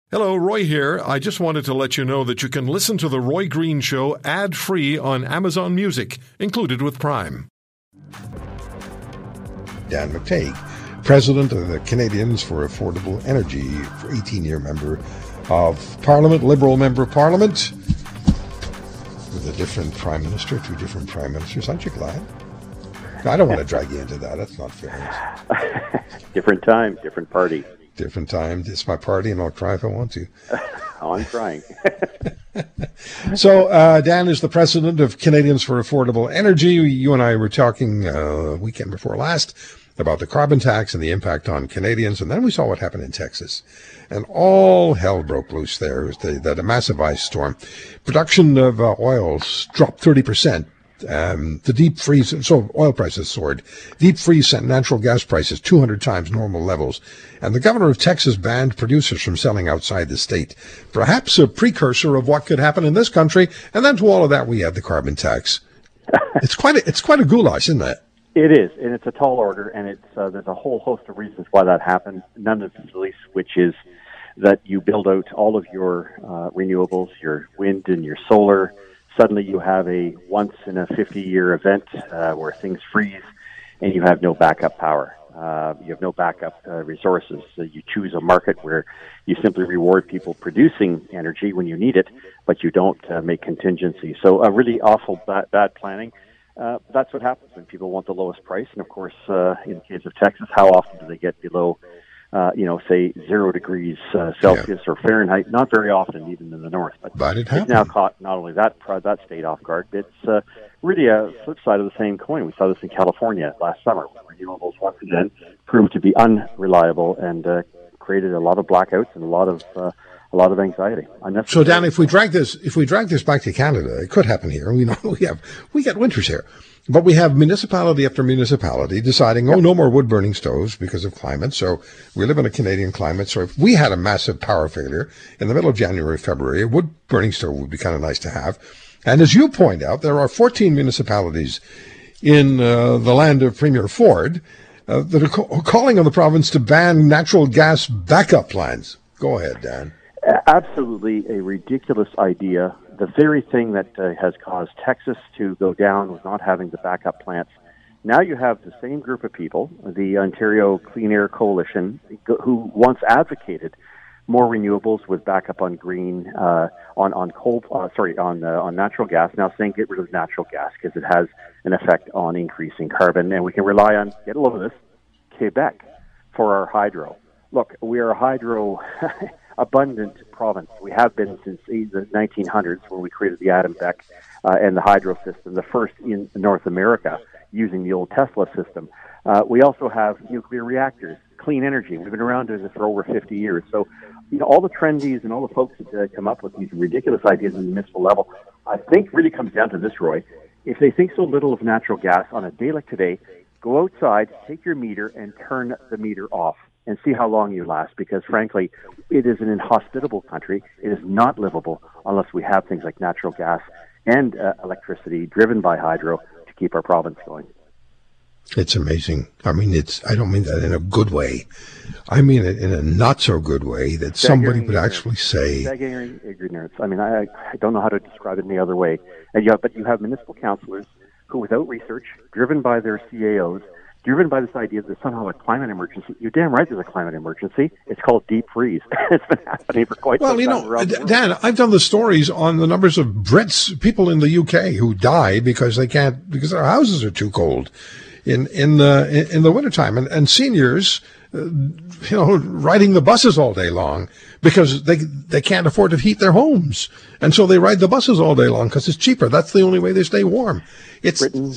Hello, Roy here. I just wanted to let you know that you can listen to The Roy Green Show ad-free on Amazon Music, included with Prime. Dan McTeague, President of the Canadians for Affordable Energy, 18-year member of Parliament, Liberal member of Parliament, with a different Prime Minister, two different Prime Ministers. Aren't you glad? I don't want to drag you into that. That's not fair. Different time, different party. Different time. It's my party, and I'll try if I want to. Oh, I'm trying. So, Dan is the president of Canadians for Affordable Energy. You and I were talking weekend before last about the carbon tax and the impact on Canadians, and then we saw what happened in Texas. And all hell broke loose there. That a massive ice storm. Production of oil dropped 30%. The deep freeze, so oil prices soared. Deep freeze sent natural gas prices 200 times normal levels. And the governor of Texas banned producers from selling outside the state. Perhaps a precursor of what could happen in this country. And then to all of that, we add the carbon tax. It's quite a goulash, isn't it? It is, and it's a tall order, and it's there's a whole host of reasons why that happened. None of the least, which is that you build out all of your renewables, your wind and your solar. Suddenly you have a once-in-a-50-year event where things freeze and you have no backup power. You have no backup resources. So you choose a market where you simply reward people producing energy when you need it, but you don't make contingency. So a really awful bad planning. That's what happens when people want the lowest price. And, of course, in the case of Texas, how often do they get below say 0 degrees Celsius or Fahrenheit? Not very often, even in the north. But it happened. It's now caught not only that state off guard, but it's really a flip side of the same coin. We saw this in California last summer, where renewables once again proved to be unreliable and created a lot of blackouts and a lot of anxiety. So, Dan, if we drag this back to Canada, it could happen here. We know we get winters here. But we have municipality after municipality deciding, no more wood-burning stoves because of climate. So we live in a Canadian climate. So if we had a massive power failure in the middle of January, February, a wood-burning stove would be kind of nice to have. And as you point out, there are 14 municipalities in the land of Premier Ford that are calling on the province to ban natural gas backup plans. Go ahead, Dan. Absolutely a ridiculous idea. The very thing that has caused Texas to go down with not having the backup plants. Now you have the same group of people, the Ontario Clean Air Coalition, who once advocated more renewables with backup on green, on natural gas. Now saying get rid of natural gas because it has an effect on increasing carbon, and we can rely on, get a load of this, Quebec for our hydro. Look, we are a hydro abundant province. We have been since the 1900s when we created the Adirondack and the hydro system, the first in North America using the old Tesla system. We also have nuclear reactors, clean energy. We've been around doing this for over 50 years. So, all the trendies and all the folks that come up with these ridiculous ideas at the municipal level, I think really comes down to this, Roy. If they think so little of natural gas on a day like today, go outside, take your meter, and turn the meter off. And see how long you last, because frankly, it is an inhospitable country. It is not livable unless we have things like natural gas and electricity driven by hydro to keep our province going. It's amazing. I mean, I don't mean that in a good way. I mean it in a not so good way that somebody would actually say. Staggering ignorance. I mean, I don't know how to describe it any other way. But you have municipal councillors who, without research, driven by their CAOs, driven by this idea that there's somehow a climate emergency. You're damn right there's a climate emergency. It's called deep freeze. It's been happening for quite some time. Dan, I've done the stories on the numbers of Brits, people in the UK who die because because their houses are too cold in the wintertime. And seniors, riding the buses all day long because they can't afford to heat their homes. And so they ride the buses all day long because it's cheaper. That's the only way they stay warm. You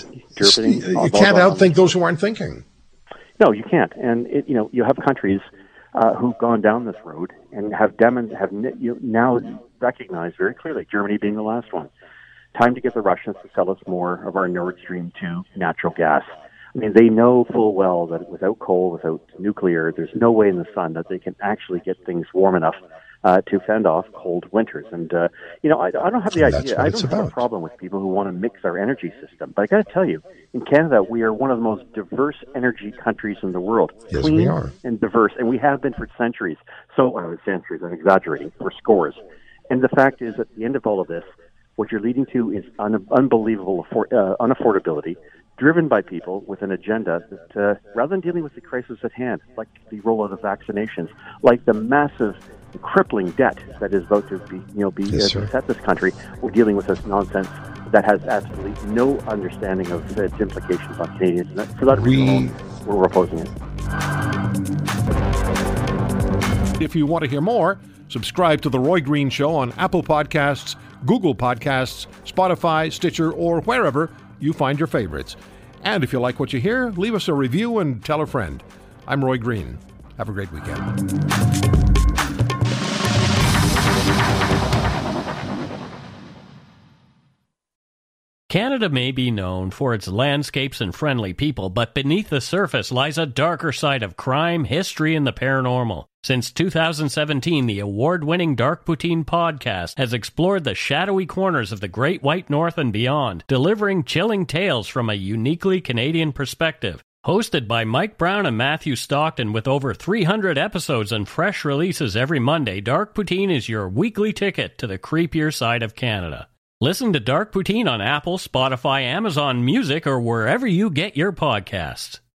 can't outthink those who aren't thinking. No, you can't. And you have countries who've gone down this road and have now recognized very clearly, Germany being the last one, time to get the Russians to sell us more of our Nord Stream 2 natural gas. I mean, they know full well that without coal, without nuclear, there's no way in the sun that they can actually get things warm enough to fend off cold winters. And, I don't have the idea. I don't have a problem with people who want to mix our energy system. But I got to tell you, in Canada, we are one of the most diverse energy countries in the world. Yes, Clean we are. And diverse. And we have been for centuries. Centuries, I'm exaggerating, for scores. And the fact is, at the end of all of this, what you're leading to is unbelievable unaffordability, driven by people with an agenda that, rather than dealing with the crisis at hand, like the rollout of vaccinations, like the massive, crippling debt that is about to beset this country, we're dealing with this nonsense that has absolutely no understanding of its implications on Canadians. And for that reason, we're opposing it. If you want to hear more, subscribe to The Roy Green Show on Apple Podcasts, Google Podcasts, Spotify, Stitcher, or wherever you find your favorites. And if you like what you hear, leave us a review and tell a friend. I'm Roy Green. Have a great weekend. Canada may be known for its landscapes and friendly people, but beneath the surface lies a darker side of crime, history, and the paranormal. Since 2017, the award-winning Dark Poutine podcast has explored the shadowy corners of the Great White North and beyond, delivering chilling tales from a uniquely Canadian perspective. Hosted by Mike Brown and Matthew Stockton with over 300 episodes and fresh releases every Monday, Dark Poutine is your weekly ticket to the creepier side of Canada. Listen to Dark Poutine on Apple, Spotify, Amazon Music, or wherever you get your podcasts.